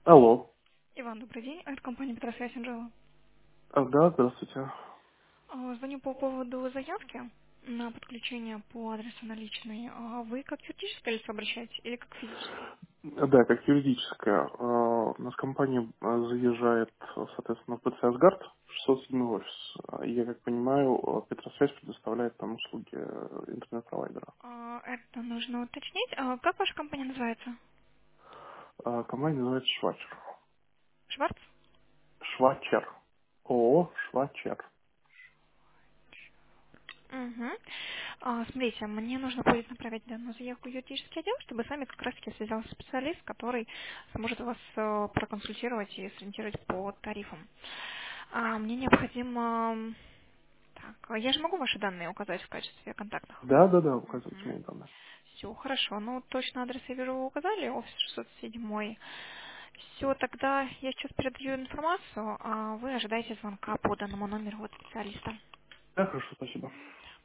Алло. Иван, добрый день. Это компания Петросвязь Анжела. Да, здравствуйте. Звоню по поводу заявки на подключение по адресу наличный. Вы как юридическое лицо обращаетесь или как физическое? Да, как юридическая. У нас компания заезжает, соответственно, в ПЦ «Асгард», 607 офис. И, я как понимаю, Петросвязь предоставляет там услуги интернет-провайдера. Это нужно уточнить. Как ваша компания называется? Компания называется «Швачер». Шварц? «Швачер». ООО «Швачер». Угу. Смотрите, мне нужно будет направить данную заявку в юридический отдел, чтобы с вами как раз-таки связался специалист, который сможет вас проконсультировать и сориентировать по тарифам. Мне необходимо... Так, я же могу ваши данные указать в качестве контактных? Да, указывайте мои данные. Все, хорошо. Ну, точно адрес я вижу, вы указали, офис 607. Все, тогда я сейчас передаю информацию, а вы ожидаете звонка по данному номеру от специалиста. Да, хорошо, спасибо.